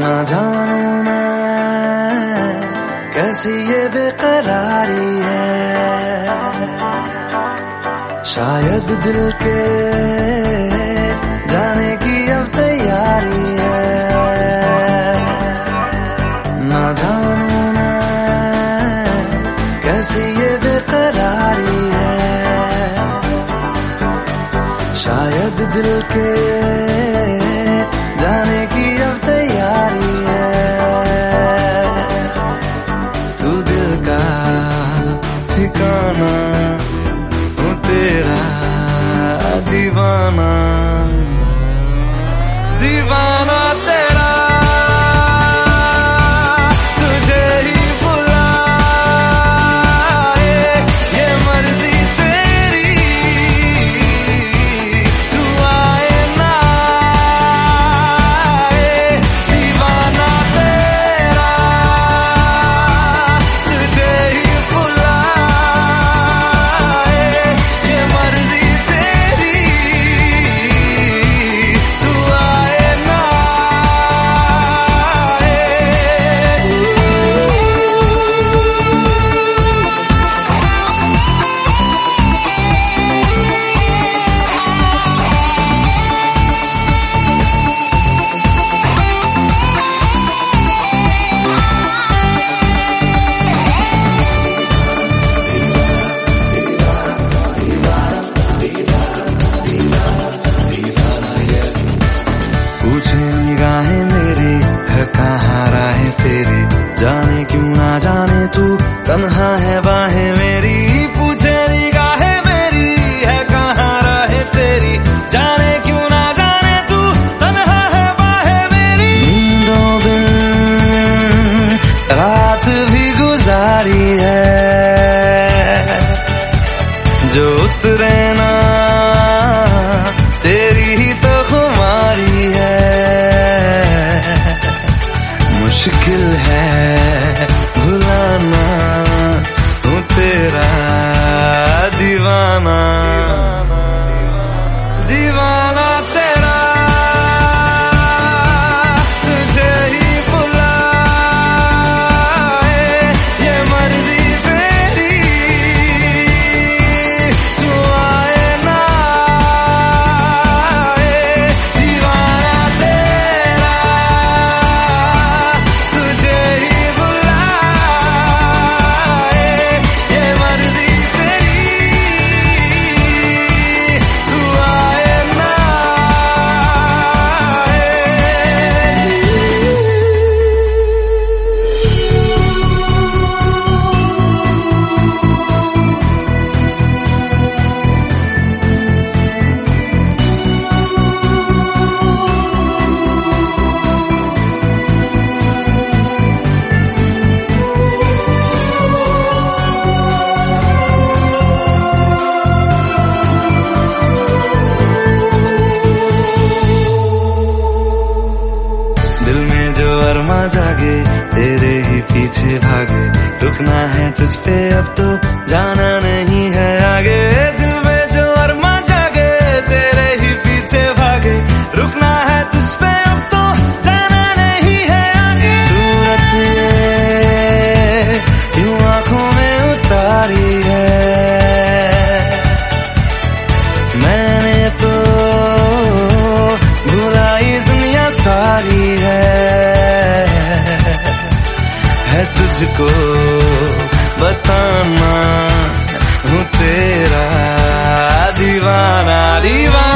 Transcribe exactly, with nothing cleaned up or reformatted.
ना जानूं मैं कैसी ये बेकरारी है, शायद दिल के जाने की अब तैयारी है। ना जानूं मैं कैसी ये बेकरारी है, शायद दिल के जाने की अब तैयारी है। तू दिल का ठिकाना हूँ तेरा दीवाना, दीवाना तेरा तुझे ही बुलाए, ये मर्जी तेरी तू आए ना आए। दीवाना तेरा तुझे ही बुलाए, ये मर्जी तेरी तू आए ना आए। पूछे निगाहें मेरी है कहाँ राहें तेरी, जाने क्यों ना जाने तू तन्हा है बाहें मेरी। पूछे निगाहें मेरी है कहाँ राहें तेरी, जाने क्यों ना जाने तू तन्हा है बाहें मेरी। नींदों बिन रात भी गुजारी है, जो उतरे ना तेरी ही तो खुमारी है। मुश्किल है भुलाना हूँ तेरा दीवाना, दीवाना तेरा तुझे ही बुलाए, ये मर्जी तेरी तू आए ना आए। दीवाना तेरा तुझे ही बुलाए, ये मर्जी तेरी तू आए ना आए। दिल में जो अरमा जागे तेरे ही पीछे भागे, रुकना है तुझ पे अब तो जाना नहीं है आगे। दिल में जो अरमा जागे तेरे ही पीछे भागे, रुकना है तुझ पे अब तो जाना नहीं है आगे। सूरत ये यूं आंखों में उतारी है, मैंने तो भुलाई दुनिया सारी है। है तुझको बताना हूँ तेरा दीवाना, दीवाना।